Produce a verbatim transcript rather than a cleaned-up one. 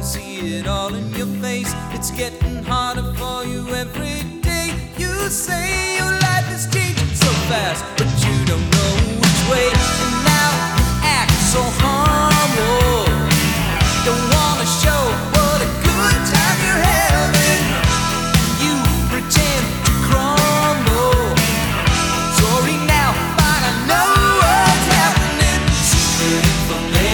see it all in your face. It's getting harder for you every day. You say